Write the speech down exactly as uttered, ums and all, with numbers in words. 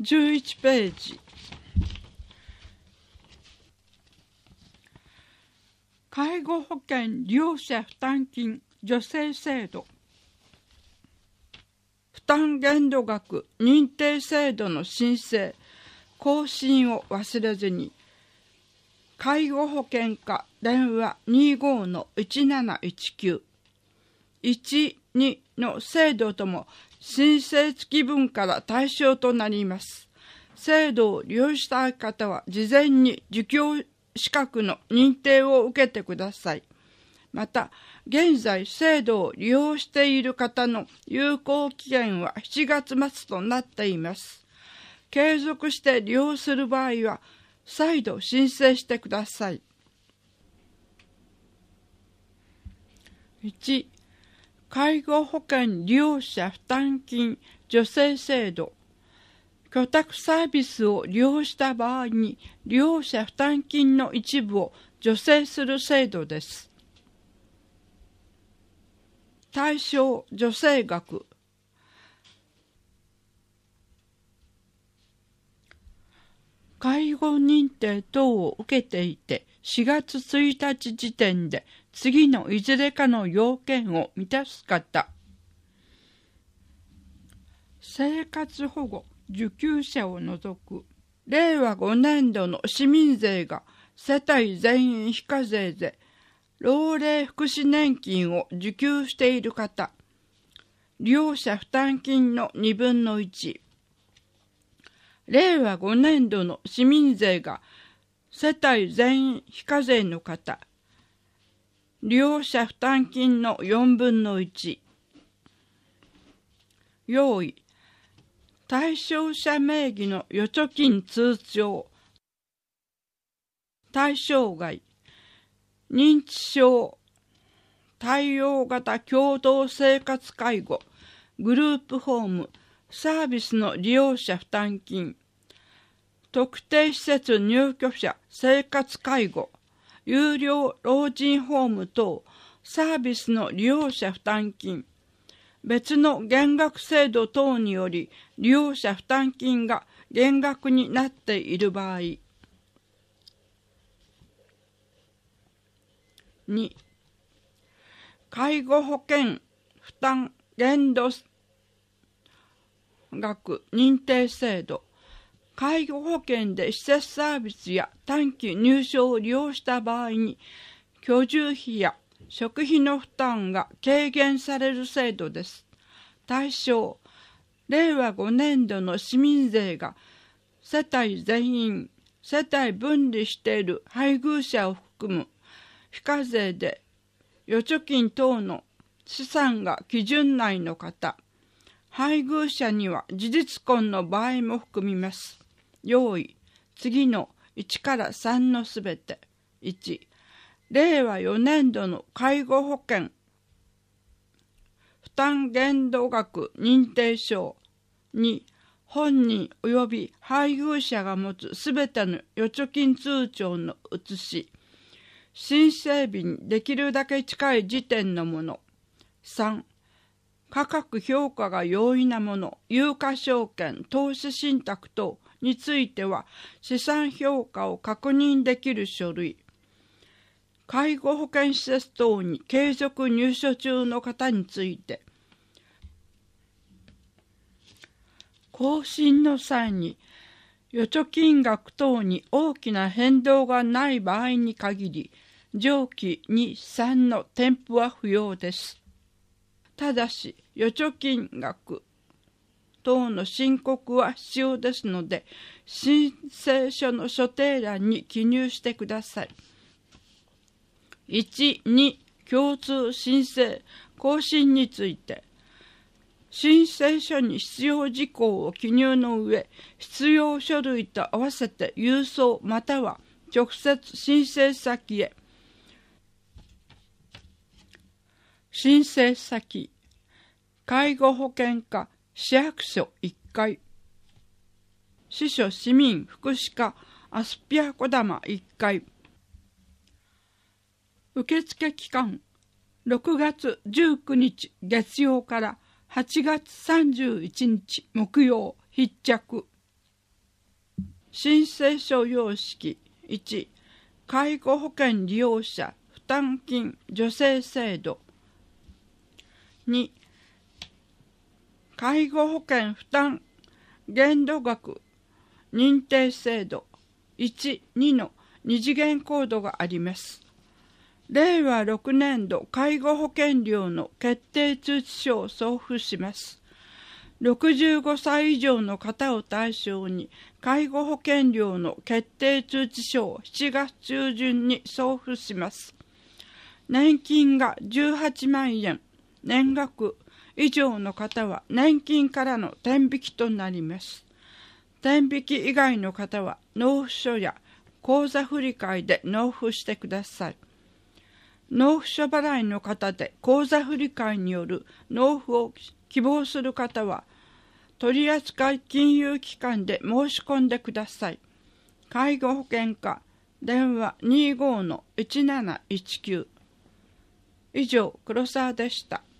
じゅういちページ。介護保険利用者負担金助成制度。負担限度額認定制度の申請・更新を忘れずに、介護保険課電話 にじゅうごのいちなないちきゅう いちにの制度とも申請付き分から対象となります。制度を利用したい方は事前に受教資格の認定を受けてください。また、現在制度を利用している方の有効期限はしちがつ末となっています。継続して利用する場合は、再度申請してください。いち、介護保険利用者負担金助成制度。居宅サービスを利用した場合に利用者負担金の一部を助成する制度です。対象助成額。介護認定等を受けていてしがつついたち時点で次のいずれかの要件を満たす方。生活保護受給者を除くれいわごねんどの市民税が世帯全員非課税で老齢福祉年金を受給している方、利用者負担金のにぶんのいち、れいわごねんどの市民税が世帯全員非課税の方、利用者負担金のよんぶんのいち、用意対象者名義の預貯金通帳、対象外、認知症、対応型共同生活介護、グループホーム、サービスの利用者負担金、特定施設入居者生活介護、有料老人ホーム等、サービスの利用者負担金、別の減額制度等により利用者負担金が減額になっている場合。に、介護保険負担限度額認定制度。介護保険で施設サービスや短期入所を利用した場合に居住費や食費の負担が軽減される制度です。対象、れいわごねんどの市民税が世帯全員、世帯分離している配偶者を含む非課税で預貯金等の資産が基準内の方、配偶者には事実婚の場合も含みます。用意、次のいちからさんのすべて。いち、れいわよねんどの介護保険負担限度額認定証。に、本人及び配偶者が持つすべての預貯金通帳の写し、申請日にできるだけ近い時点のもの。さん、価格評価が容易なもの、有価証券、投資信託等については資産評価を確認できる書類。介護保険施設等に継続入所中の方について、更新の際に預貯金額等に大きな変動がない場合に限り、上記に、さんの添付は不要です。ただし、預貯金額等の申告は必要ですので、申請書の所定欄に記入してください。いち、に、共通申請、更新について、申請書に必要事項を記入の上、必要書類と合わせて郵送または直接申請先へ。申請先、介護保険課市役所いっかい、支所市民福祉課アスピア小玉いっかい。受付期間、ろくがつじゅうくにち月曜からはちがつさんじゅういちにち木曜必着。 申請書様式いち、介護保険利用者負担金助成制度。に、介護保険負担限度額認定制度。いち、にの二次元コードがあります。れいわろくねんど介護保険料の決定通知書を送付します。ろくじゅうごさい以上の方を対象に介護保険料の決定通知書をしちがつ中旬に送付します。年金がじゅうはちまんえん、年額以上の方は年金からの天引きとなります。天引き以外の方は納付書や口座振替で納付してください。納付書払いの方で口座振替による納付を希望する方は取扱金融機関で申し込んでください。介護保険課電話 にじゅうごのいちなないちきゅう。以上、黒沢でした。